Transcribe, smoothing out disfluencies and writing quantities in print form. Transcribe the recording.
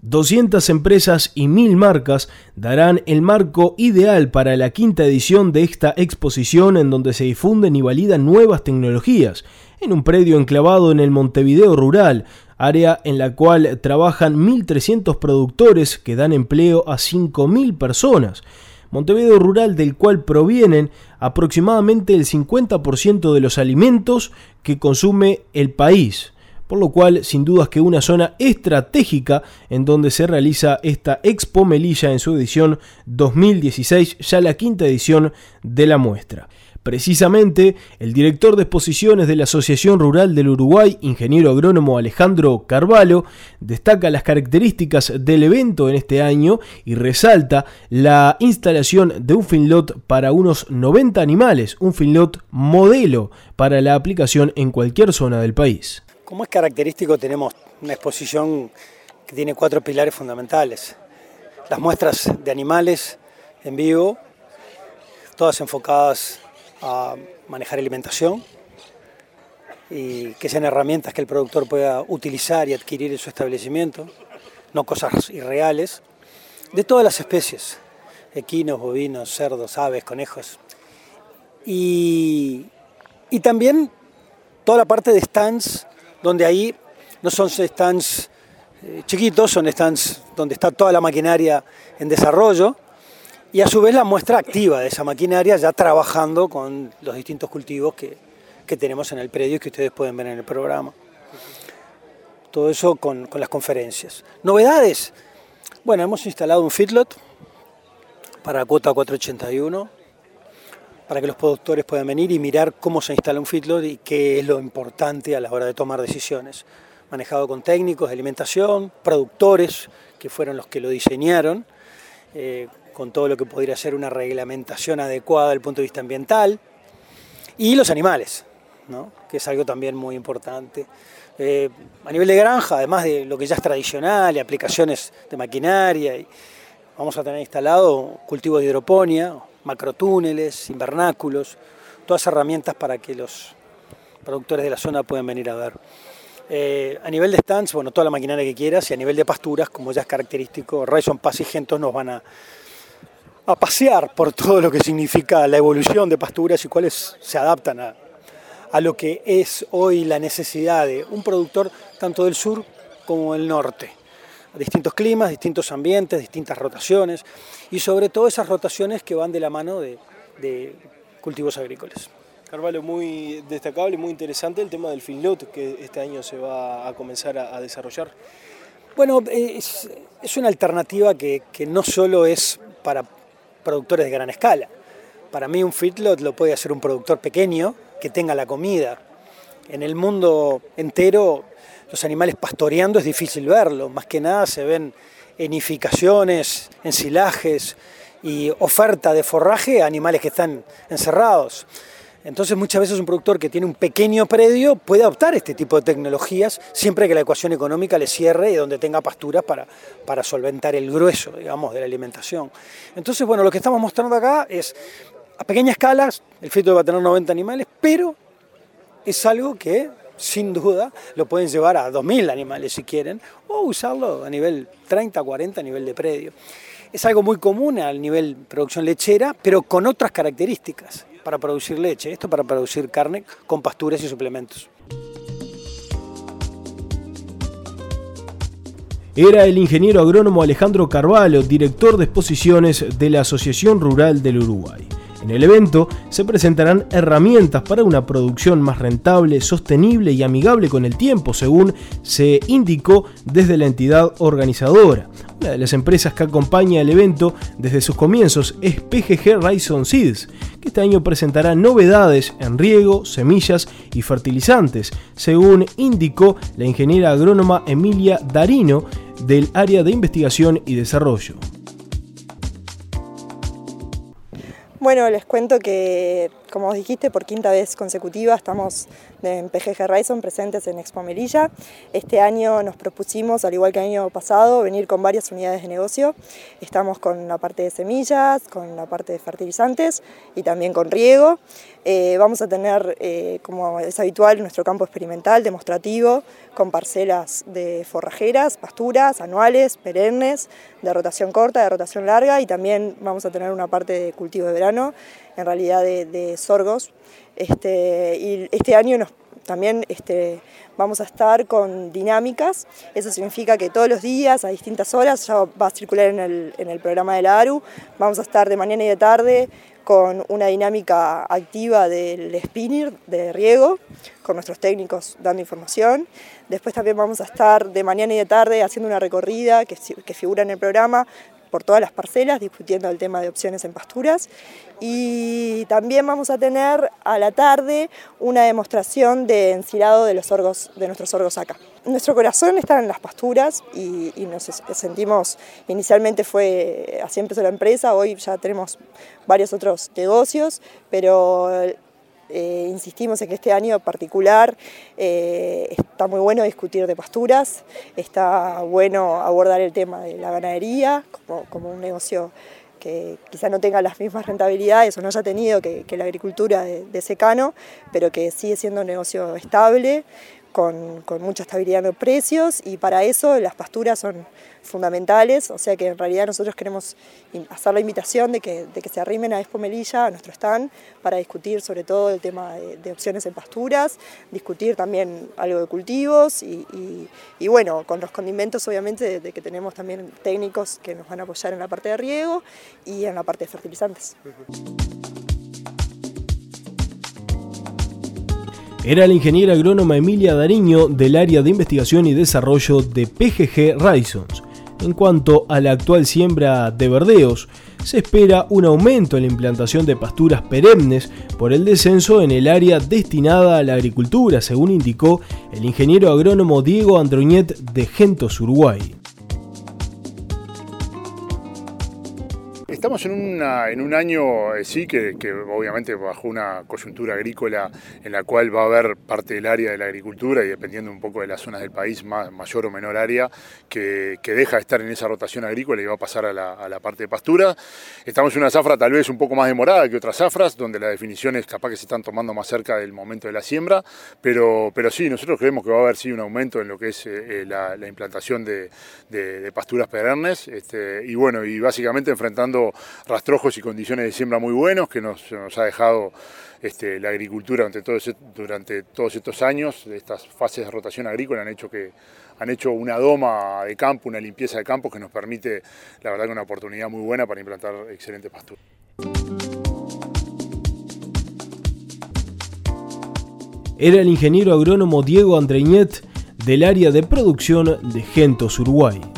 200 empresas y 1000 marcas darán el marco ideal para la quinta edición de esta exposición, en donde se difunden y validan nuevas tecnologías, en un predio enclavado en el Montevideo rural, área en la cual trabajan 1.300 productores que dan empleo a 5.000 personas. Montevideo rural, del cual provienen aproximadamente el 50% de los alimentos que consume el país, por lo cual sin dudas que una zona estratégica en donde se realiza esta Expo Melilla en su edición 2016, ya la quinta edición de la muestra. Precisamente, el director de exposiciones de la Asociación Rural del Uruguay, ingeniero agrónomo Alejandro Carvalho, destaca las características del evento en este año y resalta la instalación de un feedlot para unos 90 animales, un feedlot modelo para la aplicación en cualquier zona del país. Como es característico, tenemos una exposición que tiene 4 pilares fundamentales. Las muestras de animales en vivo, todas enfocadas a manejar alimentación y que sean herramientas que el productor pueda utilizar y adquirir en su establecimiento, no cosas irreales, de todas las especies, equinos, bovinos, cerdos, aves, conejos. Y también toda la parte de stands, donde ahí no son stands chiquitos, son stands donde está toda la maquinaria en desarrollo y a su vez la muestra activa de esa maquinaria ya trabajando con los distintos cultivos que tenemos en el predio y que ustedes pueden ver en el programa. Todo eso con las conferencias. Novedades. Bueno, hemos instalado un feedlot para cuota 481 para que los productores puedan venir y mirar cómo se instala un feedlot y qué es lo importante a la hora de tomar decisiones. Manejado con técnicos de alimentación, productores, que fueron los que lo diseñaron, con todo lo que podría ser una reglamentación adecuada desde el punto de vista ambiental, y los animales, ¿no? Que es algo también muy importante. A nivel de granja, además de lo que ya es tradicional y aplicaciones de maquinaria, vamos a tener instalado cultivos de hidroponía, macrotúneles, invernáculos, todas herramientas para que los productores de la zona puedan venir a ver. A nivel de stands, bueno, toda la maquinaria que quieras, y a nivel de pasturas, como ya es característico, Raison Paz y Gentos nos van a pasear por todo lo que significa la evolución de pasturas y cuáles se adaptan a lo que es hoy la necesidad de un productor tanto del sur como del norte. Distintos climas, distintos ambientes, distintas rotaciones y sobre todo esas rotaciones que van de la mano de cultivos agrícolas. Carvalho, muy destacable y muy interesante el tema del feedlot que este año se va a comenzar a desarrollar. Bueno, es una alternativa que no solo es para productores de gran escala. Para mí un feedlot lo puede hacer un productor pequeño que tenga la comida. En el mundo entero los animales pastoreando es difícil verlo, más que nada se ven enificaciones, ensilajes y oferta de forraje a animales que están encerrados. Entonces muchas veces un productor que tiene un pequeño predio puede adoptar este tipo de tecnologías siempre que la ecuación económica le cierre y donde tenga pasturas para solventar el grueso, digamos, de la alimentación. Entonces, bueno, lo que estamos mostrando acá es a pequeña escala, el feedlot va a tener 90 animales, pero es algo que sin duda lo pueden llevar a 2.000 animales si quieren, o usarlo a nivel 30, 40, a nivel de predio. Es algo muy común al nivel producción lechera, pero con otras características para producir leche. Esto para producir carne con pasturas y suplementos. Era el ingeniero agrónomo Alejandro Carvalho, director de exposiciones de la Asociación Rural del Uruguay. En el evento se presentarán herramientas para una producción más rentable, sostenible y amigable con el tiempo, según se indicó desde la entidad organizadora. Una de las empresas que acompaña el evento desde sus comienzos es PGG Raison Seeds, que este año presentará novedades en riego, semillas y fertilizantes, según indicó la ingeniera agrónoma Emilia Darino del área de investigación y desarrollo. Bueno, les cuento que como vos dijiste, por quinta vez consecutiva estamos en PGG Rhizome presentes en Expo Melilla. Este año nos propusimos, al igual que el año pasado, venir con varias unidades de negocio. Estamos con la parte de semillas, con la parte de fertilizantes y también con riego. Vamos a tener, como es habitual, nuestro campo experimental, demostrativo, con parcelas de forrajeras, pasturas, anuales, perennes, de rotación corta, de rotación larga, y también vamos a tener una parte de cultivo de verano, en realidad de sorgos. Y este año también vamos a estar con dinámicas. Eso significa que todos los días, a distintas horas, ya va a circular en el programa de la ARU, vamos a estar de mañana y de tarde con una dinámica activa del spinner, de riego, con nuestros técnicos dando información. Después también vamos a estar de mañana y de tarde haciendo una recorrida que figura en el programa por todas las parcelas, discutiendo el tema de opciones en pasturas. Y también vamos a tener a la tarde una demostración de ensilado de nuestros sorgos acá. Nuestro corazón está en las pasturas y nos sentimos, inicialmente así empezó la empresa, hoy ya tenemos varios otros negocios, pero insistimos en que este año en particular está muy bueno discutir de pasturas, está bueno abordar el tema de la ganadería como un negocio que quizá no tenga las mismas rentabilidades o no haya tenido que la agricultura de secano, pero que sigue siendo un negocio estable, con mucha estabilidad en los precios, y para eso las pasturas son fundamentales. O sea que en realidad nosotros queremos hacer la invitación de que se arrimen a Expo Melilla, a nuestro stand, para discutir sobre todo el tema de opciones en pasturas, discutir también algo de cultivos y bueno, con los condimentos obviamente de que tenemos también técnicos que nos van a apoyar en la parte de riego y en la parte de fertilizantes. Era la ingeniera agrónoma Emilia Dariño del área de investigación y desarrollo de PGG Rhizome. En cuanto a la actual siembra de verdeos, se espera un aumento en la implantación de pasturas perennes por el descenso en el área destinada a la agricultura, según indicó el ingeniero agrónomo Diego Androñet de Gentos, Uruguay. Estamos en un año, sí, que obviamente bajo una coyuntura agrícola en la cual va a haber parte del área de la agricultura, y dependiendo un poco de las zonas del país, mayor o menor área, que deja de estar en esa rotación agrícola y va a pasar a la parte de pastura. Estamos en una zafra tal vez un poco más demorada que otras zafras, donde las definiciones capaz que se están tomando más cerca del momento de la siembra, pero sí, nosotros creemos que va a haber sí un aumento en lo que es la implantación de pasturas perennes, y bueno, y básicamente enfrentando rastrojos y condiciones de siembra muy buenos que nos ha dejado la agricultura durante todos estos años. Estas fases de rotación agrícola han hecho una doma de campo, una limpieza de campo que nos permite, la verdad, que una oportunidad muy buena para implantar excelentes pasturas. Era el ingeniero agrónomo Diego Andreñet del área de producción de Gentos, Uruguay.